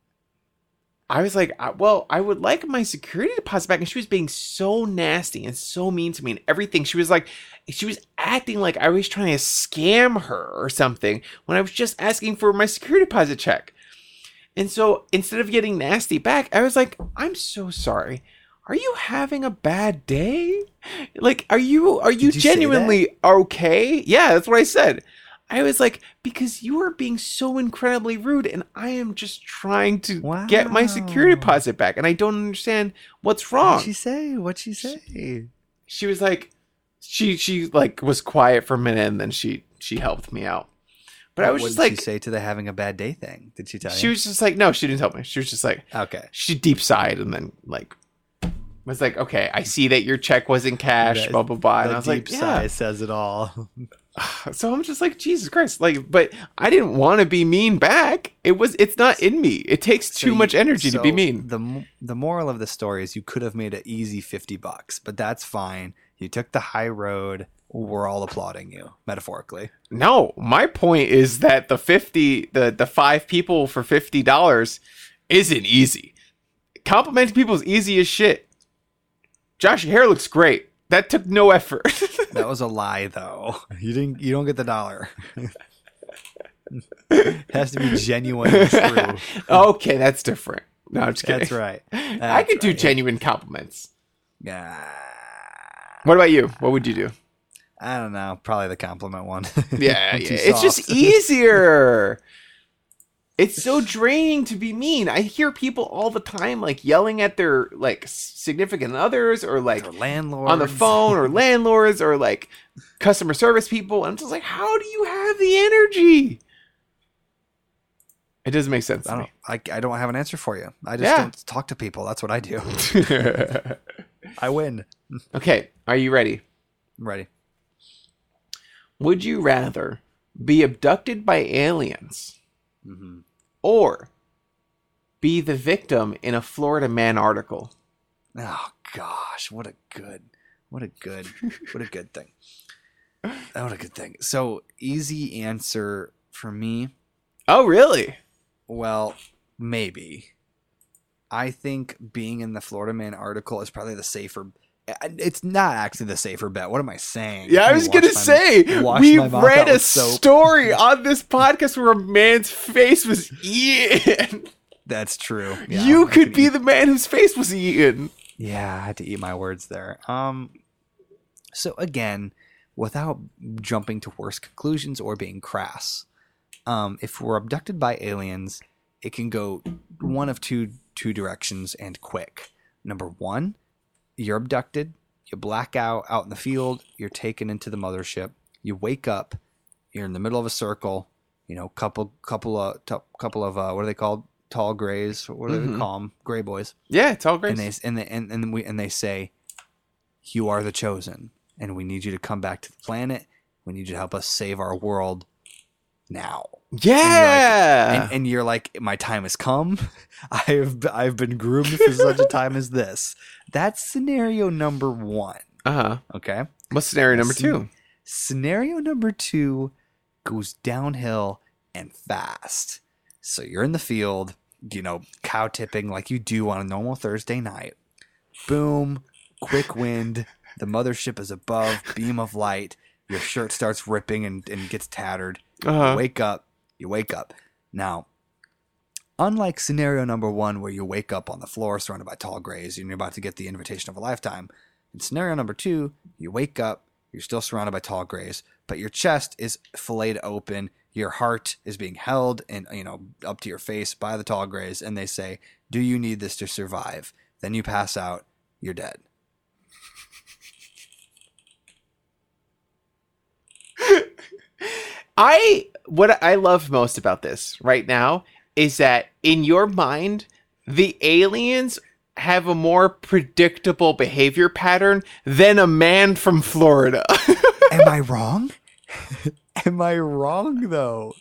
A: I was like, uh, well, I would like my security deposit back. And she was being so nasty and so mean to me and everything. She was like, she was acting like I was trying to scam her or something when I was just asking for my security deposit check. And so instead of getting nasty back, I was like, I'm so sorry. Are you having a bad day? Like, are you, are you,
B: Did you say
A: genuinely okay? Yeah, that's what I said. I was like, because you are being so incredibly rude, and I am just trying to get my security
B: Wow.
A: deposit back, and I don't understand what's wrong.
B: What'd she say? What'd she say?
A: She was like, she she like was quiet for a minute, and then she she helped me out. But I was
B: what
A: just
B: did
A: like,
B: she say to the having a bad day thing? Did she tell
A: she
B: you?
A: was just like, no, she didn't help me. She was just like,
B: Okay.
A: she deep sighed, and then like was like, okay, I see that your check was in cash,
B: That-
A: blah blah blah. And
B: The
A: I was
B: deep
A: like,
B: sigh
A: yeah.
B: says it all.
A: So I'm just like, Jesus Christ, like, but I didn't want to be mean back. It was, it's not in me. It takes
B: So
A: too
B: you-
A: much energy to be
B: so
A: mean.
B: The m- the moral of the story is you could have made an easy fifty bucks, but that's fine. You took the high road. We're all applauding you, metaphorically.
A: No, my point is that the fifty, the the five people for fifty dollars isn't easy. Complimenting people is easy as shit. Josh, your hair looks great. That took no effort.
B: That was a lie, though. You didn't. You don't get the dollar. It has to be genuine and true.
A: Okay, that's different. No, I'm just kidding.
B: That's right.
A: I
B: That's
A: could do
B: right.
A: genuine compliments.
B: Yeah.
A: What about you? What would you do?
B: I don't know. Probably the compliment one.
A: Yeah,
B: I'm
A: yeah.
B: too
A: It's just
B: soft.
A: easier. It's so draining to be mean. I hear people all the time like yelling at their like significant others or like
B: Or landlords
A: on the phone or landlords or like customer service people. I'm just like, how do you have the energy? It doesn't make sense
B: I
A: to
B: don't. I, I don't have an answer for you. I just
A: Yeah.
B: don't talk to people. That's what I do.
A: me.
B: I win.
A: Okay, are you ready?
B: I'm ready.
A: Would you rather be abducted by aliens
B: Mm-hmm.
A: or be the victim in a Florida Man article?
B: Oh gosh, what a good, what a good, what a good thing. Oh, what a good thing. So easy answer for me.
A: Oh, really?
B: Well, maybe. I think being in the Florida Man article is probably the safer It's not actually the safer bet. What am I saying?
A: Yeah, I
B: You
A: was
B: wash
A: gonna
B: my-
A: say
B: wash
A: we
B: my mouth
A: read
B: out
A: a
B: with soap.
A: story on this podcast where a man's face was eaten.
B: That's true. Yeah,
A: you
B: I
A: could
B: can
A: be
B: eat-
A: the man whose face was eaten.
B: Yeah, I had to eat my words there. Um, so again, without jumping to worse conclusions or being crass, um, if we're abducted by aliens, it can go one of two two directions and quick. Number one, you're abducted, you black out out in the field, you're taken into the mothership, you wake up, you're in the middle of a circle, you know, couple couple of t- couple of uh, what are they called? Tall grays. What do
A: Mhm.
B: they call them? Gray boys.
A: Yeah, it's all great.
B: And they and they and, and we and they say, "You are the chosen, and we need you to come back to the planet. We need you to help us save our world now."
A: yeah.
B: And, and you're like, "My time has come. I've I've been groomed for such a time as this." That's scenario number one.
A: uh huh.
B: Okay.
A: What's scenario number two?
B: Scenario number two goes downhill and fast. So you're in the field, you know, cow tipping like you do on a normal Thursday night. Boom, quick wind. The mothership is above, beam of light. Your shirt starts ripping and, and gets tattered. You
A: Uh-huh.
B: wake up. You wake up. Now, unlike scenario number one, where you wake up on the floor surrounded by tall grays and you're about to get the invitation of a lifetime, in scenario number two, you wake up, you're still surrounded by tall grays, but your chest is filleted open. Your heart is being held and, you know, up to your face by the tall grays, and they say, "Do you need this to survive?" Then you pass out. You're dead.
A: I what I love most about this right now is that in your mind, the aliens have a more predictable behavior pattern than a man from Florida.
B: Am I wrong? Am I wrong, though?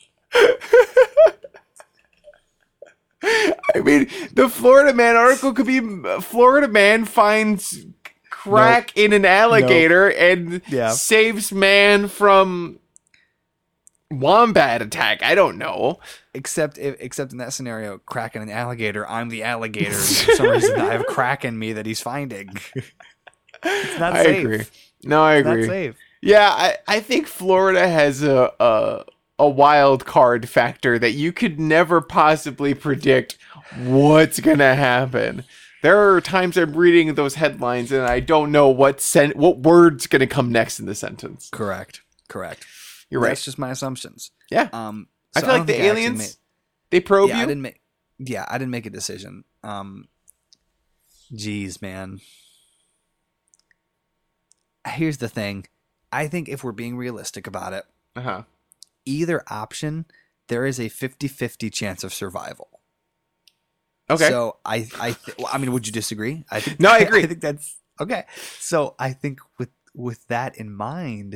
A: I mean, the Florida Man article could be Florida Man finds crack in an alligator and
B: Yeah.
A: saves man from wombat attack. I don't know.
B: Except, if, except in that scenario, crack in an alligator, I'm the alligator. And for some reason, I have crack in me that he's finding. It's not
A: I
B: safe.
A: agree. No, I
B: It's not
A: agree.
B: safe.
A: Yeah, I, I think Florida has a, a a wild card factor that you could never possibly predict what's gonna happen. There are times I'm reading those headlines and I don't know what sen- what word's gonna come next in the sentence.
B: Correct. Correct.
A: You're right.
B: That's just my assumptions.
A: Yeah,
B: Um,
A: I
B: so
A: feel like
B: don't
A: the
B: think I actually
A: aliens
B: made-
A: they probe
B: yeah, I
A: you.
B: didn't make. Yeah, I didn't make a decision. Um, geez, man. Here's the thing. I think if we're being realistic about it,
A: Uh-huh.
B: either option, there is a fifty-fifty chance of survival.
A: Okay.
B: So I, I, th- well, I mean, would you disagree? I think.
A: No, I agree.
B: I think that's okay. So I think with with that in mind,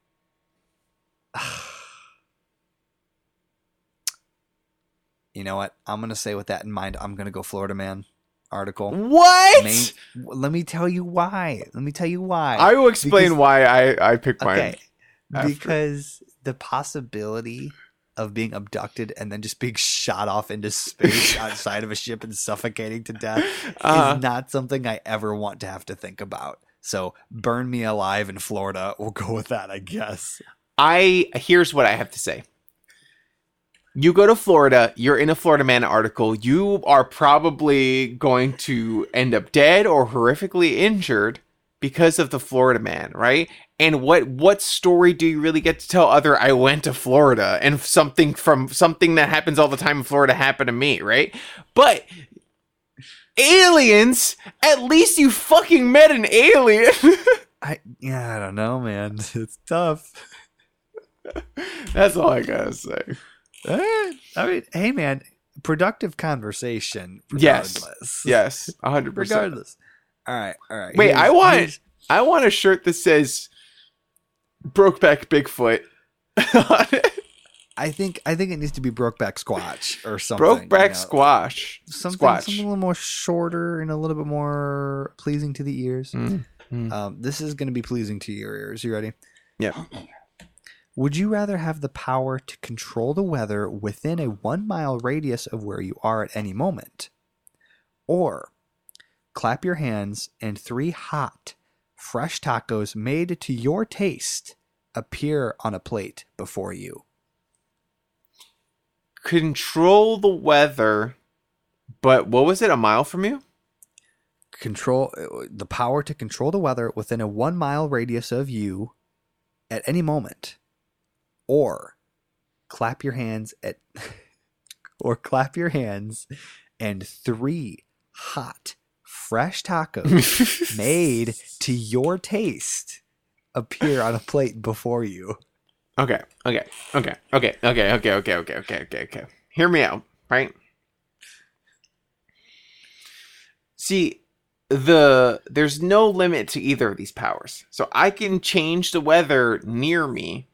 B: you know what? I'm gonna say with that in mind, I'm gonna go Florida Man article.
A: what?
B: Main, let me tell you why. Let me tell you why.
A: I will explain
B: Because-
A: why I I picked mine.
B: Okay.
A: after.
B: Because the possibility of being abducted and then just being shot off into space outside of a ship and suffocating to death
A: Uh-huh.
B: is not something I ever want to have to think about. So burn me alive in Florida. We'll go with that, I guess.
A: I here's what I have to say. You go to Florida, you're in a Florida Man article, you are probably going to end up dead or horrifically injured because of the Florida Man, right? And what what story do you really get to tell other I went to Florida and something from something that happens all the time in Florida happened to me, right? But aliens, at least you fucking met an alien.
B: I yeah, I don't know, man. It's tough.
A: That's all I gotta say.
B: Eh, I mean, hey, man, productive conversation.
A: Yes.
B: Regardless.
A: Yes, one hundred percent.
B: Regardless. All right. All right.
A: Wait,
B: Here's-
A: I want
B: here's-
A: I want a shirt that says Brokeback Bigfoot on it.
B: I think I think it needs to be Brokeback Squatch or something.
A: Brokeback
B: you know.
A: Squash.
B: Something,
A: Squatch.
B: something a little more shorter and a little bit more pleasing to the ears.
A: Mm, mm.
B: Um, this is going to be pleasing to your ears. You ready?
A: Yeah.
B: Would you rather have the power to control the weather within a one mile radius of where you are at any moment? Or clap your hands and three hot, fresh tacos made to your taste appear on a plate before you.
A: Control the weather, but what was it, a mile from you?
B: Control the power to control the weather within a one mile radius of you at any moment. Or clap your hands at or clap your hands and three hot fresh tacos made to your taste appear on a plate before you.
A: Okay, okay, okay, okay, okay, okay, okay, okay, okay, okay, okay. Hear me out, right? See, the there's no limit to either of these powers. So I can change the weather near me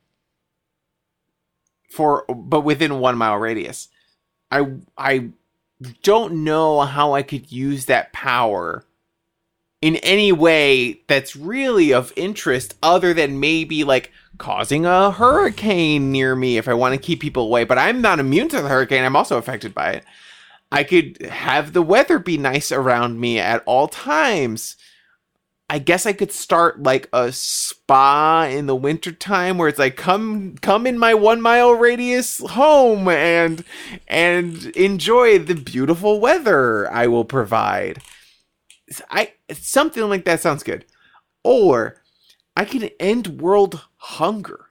A: for but within one mile radius. I I don't know how I could use that power in any way that's really of interest other than maybe like causing a hurricane near me if I want to keep people away. But I'm not immune to the hurricane. I'm also affected by it. I could have the weather be nice around me at all times. I guess I could start like a spa in the wintertime where it's like, come come in my one mile radius home and and enjoy the beautiful weather I will provide. I something like that sounds good. Or I can end world hunger.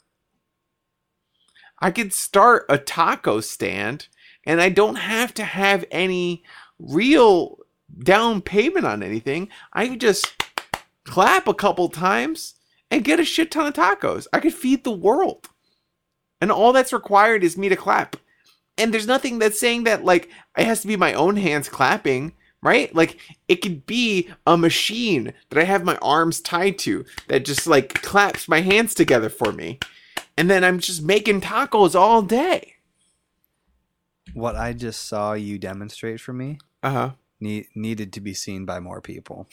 A: I could start a taco stand and I don't have to have any real down payment on anything. I could just clap a couple times and get a shit ton of tacos. I could feed the world. And all that's required is me to clap. And there's nothing that's saying that, like, it has to be my own hands clapping, right? Like, it could be a machine that I have my arms tied to that just, like, claps my hands together for me. And then I'm just making tacos all day.
B: What I just saw you demonstrate for me
A: Uh-huh.
B: need, needed to be seen by more people.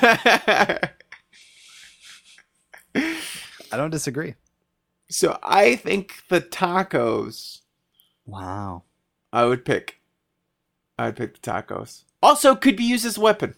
B: I don't disagree.
A: So I think the tacos
B: Wow.
A: I would pick. I would pick the tacos. Also could be used as a weapon.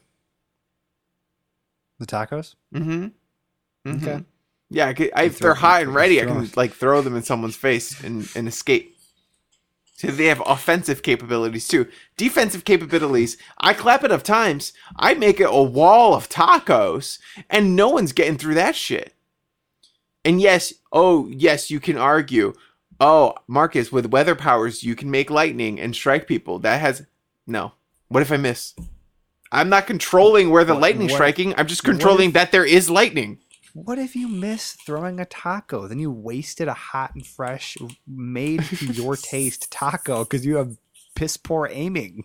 B: The tacos?
A: Mm-hmm. mm-hmm.
B: Okay.
A: Yeah, I could, I, if
B: throw-
A: they're hot and ready, I
B: throw
A: can
B: it.
A: like throw them in someone's face and, and escape. So they have offensive capabilities too. Defensive capabilities. I clap enough times, I make it a wall of tacos, and no one's getting through that shit. And yes, oh yes, you can argue. Oh, Marcus, with weather powers, you can make lightning and strike people. That has no. What if I miss? I'm not controlling where the
B: What-
A: lightning's
B: what-
A: striking. I'm just
B: what
A: controlling
B: if-
A: that there is lightning.
B: What if you miss throwing a taco? Then you wasted a hot and fresh, made to your taste taco because you have piss poor aiming.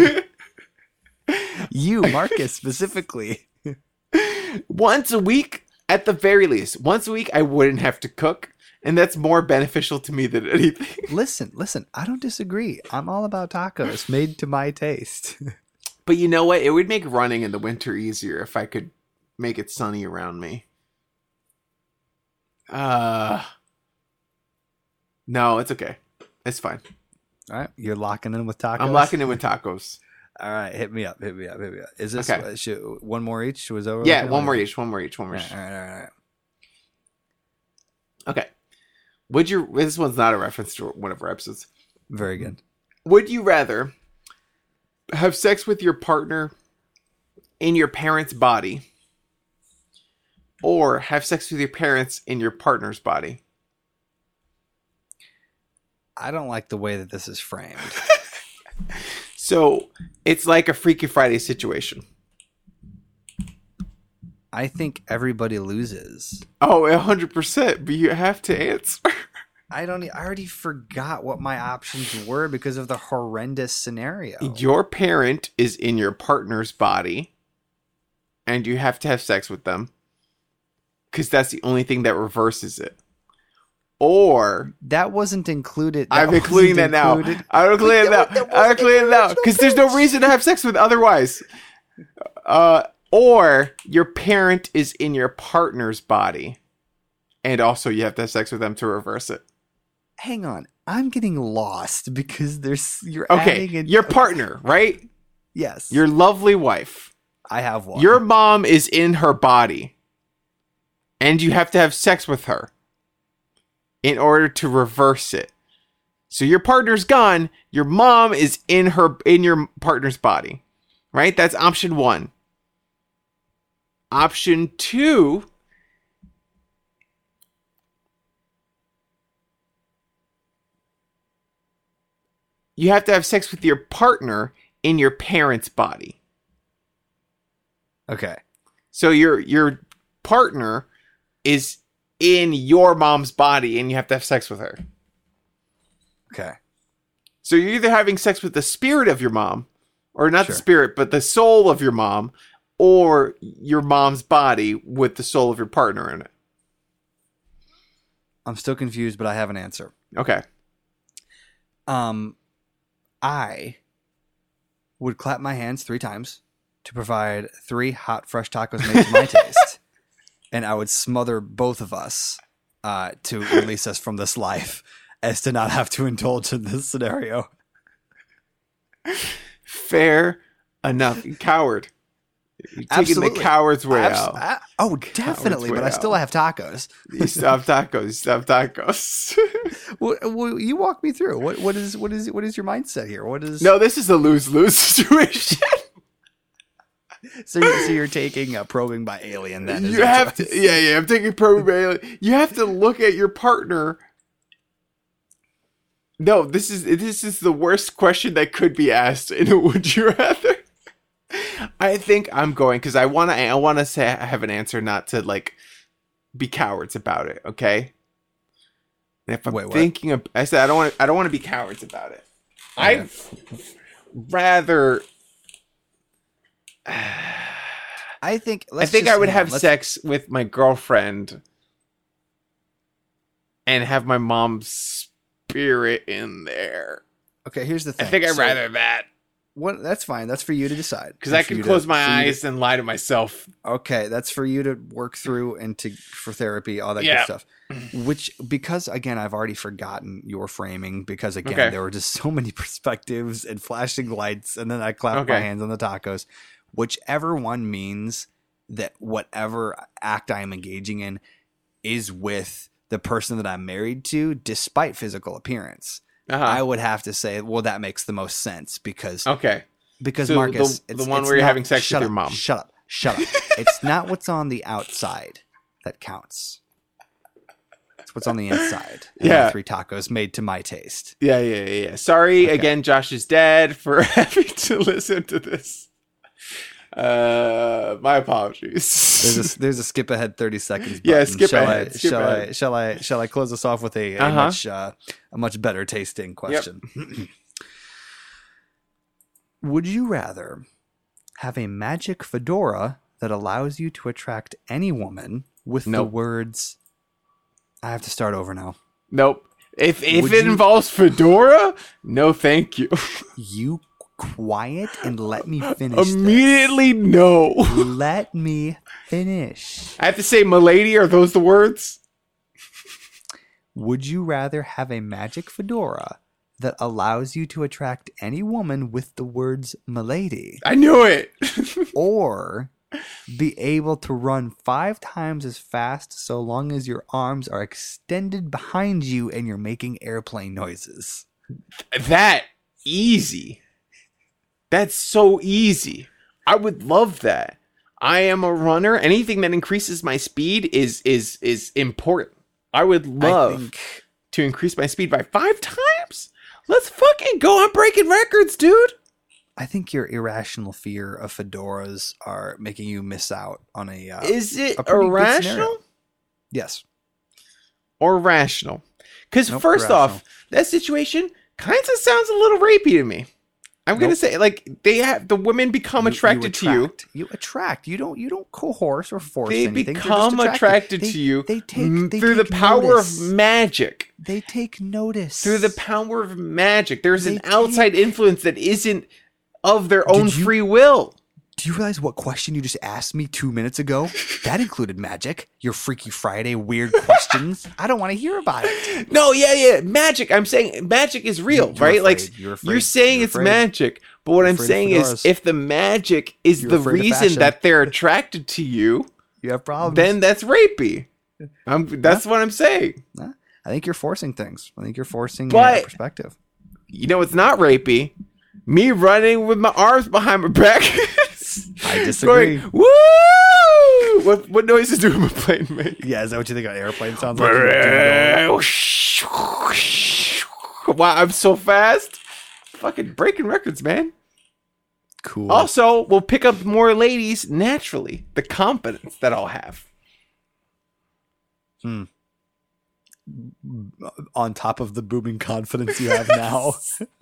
B: You, Marcus, specifically.
A: Once a week, at the very least, once a week, I wouldn't have to cook, and that's more beneficial to me than anything.
B: Listen, listen, I don't disagree. I'm all about tacos made to my taste.
A: But you know what? It would make running in the winter easier if I could make it sunny around me. Uh, no, it's okay. It's fine.
B: All right, you're locking in with tacos.
A: I'm locking in with tacos.
B: All right, hit me up, hit me up, hit me up. Is this
A: Okay.
B: uh, should, one more each? Was over?
A: Yeah,
B: looking
A: one
B: like?
A: more each. One more each. One
B: All
A: more
B: right,
A: each.
B: all right, all right, all right.
A: Okay. Would you? This one's not a reference to one of our episodes.
B: Very good.
A: Would you rather have sex with your partner in your parents' body, or have sex with your parents in your partner's body?
B: I don't like the way that this is framed.
A: So it's like a Freaky Friday situation.
B: I think everybody loses.
A: Oh, one hundred percent, but you have to answer.
B: I don't. e- I already forgot what my options were because of the horrendous scenario.
A: Your parent is in your partner's body, and you have to have sex with them, because that's the only thing that reverses it. Or
B: That wasn't included. that
A: I'm including
B: wasn't
A: that now.
B: included.
A: I'm including
B: But
A: that
B: that-
A: now.
B: that
A: I'm
B: wasn't
A: including
B: in
A: that
B: the
A: now because there's no
B: original
A: reason to have sex with otherwise. Uh, or your parent is in your partner's body, and also you have to have sex with them to reverse it.
B: Hang on, I'm getting lost because there's you're adding
A: Okay,
B: in,
A: your partner, right?
B: yes,
A: Your lovely wife.
B: I have one.
A: Your mom is in her body, and you have to have sex with her in order to reverse it. So your partner's gone, your mom is in her in your partner's body, right? That's option one. Option two, you have to have sex with your partner in your parent's body.
B: Okay.
A: So your your partner is in your mom's body and you have to have sex with her.
B: Okay.
A: So you're either having sex with the spirit of your mom, or not
B: Sure.
A: the spirit, but the soul of your mom, or your mom's body with the soul of your partner in it.
B: I'm still confused, but I have an answer.
A: Okay.
B: Um, I would clap my hands three times to provide three hot, fresh tacos made to my taste. And I would smother both of us uh, to release us from this life, as to not have to indulge in this scenario.
A: Fair enough. You coward. You're taking
B: Absolutely.
A: the coward's way
B: Abs-
A: out.
B: I- oh, definitely,
A: way
B: but I still
A: out.
B: have tacos.
A: You still have tacos. You still have tacos.
B: Well, well, you walk me through. What what is what is what is your mindset here? What is
A: No, this is a lose-lose situation.
B: So, you, so you're taking a probing by alien then? is
A: You
B: your
A: have
B: choice.
A: to, yeah, yeah. I'm taking probing. You have to look at your partner. No, this is this is the worst question that could be asked in a Would You Rather. I think I'm going because I want to. I want to say I have an answer, not to like be cowards about it. Okay. And if I'm
B: Wait, what?
A: thinking of, I said I don't want. I don't want to be cowards about it.
B: Okay.
A: I'd rather.
B: I think.
A: I
B: Let's
A: think
B: just-
A: I would
B: hang on,
A: have
B: let's-
A: sex with my girlfriend and have my mom's spirit in there.
B: Okay, here's the thing.
A: I think I'd
B: So,
A: rather that
B: What? That's fine. That's for you to decide.
A: because
B: And
A: I
B: for
A: can
B: you to-
A: close my
B: for you to-
A: eyes and lie to myself.
B: Okay, that's for you to work through and to for therapy, all that
A: Yeah.
B: good stuff. Which, because again, I've already forgotten your framing because again,
A: Okay.
B: there were just so many perspectives and flashing lights, and then I clapped my
A: Okay.
B: hands on the tacos. Whichever one means that whatever act I am engaging in is with the person that I'm married to, despite physical appearance.
A: Uh-huh.
B: I would have to say, well, that makes the most sense because
A: Okay.
B: because
A: So
B: Marcus,
A: the-
B: it's,
A: the one
B: it's
A: where you're
B: not-
A: having sex with
B: shut
A: your
B: up,
A: mom.
B: Shut up! Shut up! It's not what's on the outside that counts. It's what's on the inside. And
A: Yeah.
B: my three tacos made to my taste.
A: Yeah, yeah, yeah. yeah. Sorry
B: Okay.
A: again, Josh is dead for having to listen to this. Uh, my apologies.
B: There's a there's a skip ahead thirty seconds.
A: Yeah,
B: button.
A: skip
B: shall
A: ahead,
B: I,
A: skip
B: shall I
A: ahead.
B: shall I shall I close us off with a, a
A: Uh-huh.
B: much uh, a much better tasting question? Would you rather have a magic fedora that allows you to attract any woman with the
A: Nope.
B: words? I have to start over now.
A: Nope. If if
B: Would
A: it
B: you-
A: involves fedora, no, thank you.
B: You quiet and let me finish. this.
A: Immediately, no.
B: Let me finish.
A: I have to say, milady. Are those the words?
B: Would you rather have a magic fedora that allows you to attract any woman with the words "milady,"
A: I knew it.
B: or be able to run five times as fast so long as your arms are extended behind you and you're making airplane noises?
A: That easy. That's so easy. I would love that. I am a runner. Anything that increases my speed is is is important. I would love
B: I think
A: to increase my speed by five times. Let's fucking go. I'm breaking records, dude.
B: I think your irrational fear of fedoras are making you miss out on a. Uh,
A: Is it
B: a pretty good
A: irrational
B: scenario. Yes.
A: or rational? Because
B: Nope,
A: first
B: irrational.
A: off, that situation kind of sounds a little rapey to me. I'm gonna
B: Nope.
A: say like they have the women become
B: You-
A: attracted to you.
B: attract. You attract. You don't. You don't coerce or force
A: They
B: anything. They're
A: become
B: just
A: attracted
B: They-
A: to you
B: They take
A: mm,
B: they
A: through the
B: take
A: power
B: notice.
A: of magic.
B: They take notice
A: Through the power of magic, there's
B: They
A: an outside
B: take-
A: influence that isn't of their
B: Did
A: own
B: you-
A: free will.
B: Do you realize what question you just asked me two minutes ago? That included magic. Your Freaky Friday weird questions. I don't want to hear about it.
A: No, yeah, yeah, magic. I'm saying magic is real,
B: You- you're
A: right? Like
B: afraid. You're
A: you're
B: afraid.
A: saying
B: You're
A: it's
B: afraid.
A: magic, but what
B: You're
A: I'm
B: afraid of
A: saying is,
B: fedoras.
A: if the magic is
B: You're
A: the
B: afraid of
A: reason
B: fashion.
A: that they're attracted to you,
B: You have problems.
A: then that's rapey. I'm, that's what I'm saying.
B: Huh? I think you're forcing things. I think you're forcing
A: But-
B: uh, perspective.
A: You know, it's not rapey. Me running with my arms behind my back.
B: I disagree.
A: Going, woo! What what noises do my plane make?
B: Yeah, is that what you think an airplane sounds like?
A: Wow, I'm so fast. Fucking breaking records, man.
B: Cool.
A: Also, we'll pick up more ladies naturally. The confidence that I'll have.
B: Hmm. On top of the booming confidence you have now.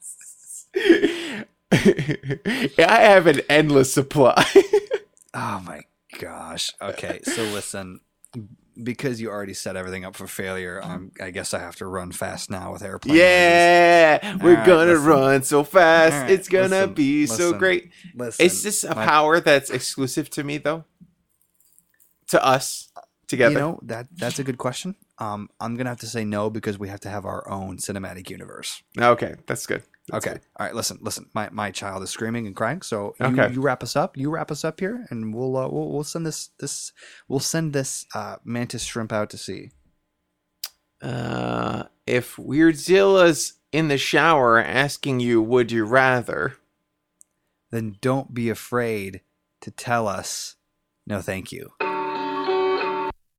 A: I have an endless supply.
B: Oh my gosh. Okay, so listen, because you already set everything up for failure, I'm, I guess I have to run fast now with airplane.
A: Yeah, we're
B: right,
A: gonna
B: listen.
A: run so fast.
B: All right,
A: it's gonna
B: listen,
A: be so
B: listen,
A: great.
B: Listen,
A: Is this a
B: my-
A: power that's exclusive to me, though? To us together?
B: You know, that that's a good question. Um, I'm gonna have to say no because we have to have our own cinematic universe.
A: Okay, that's good. That's
B: Okay.
A: good.
B: All right. Listen. Listen. My my child is screaming and crying. So you,
A: Okay.
B: you wrap us up. You wrap us up here, and we'll uh, we'll we'll send this this we'll send this uh, mantis shrimp out to sea.
A: Uh, if Weirdzilla's in the shower asking you, would you rather?
B: Then don't be afraid to tell us no, thank you.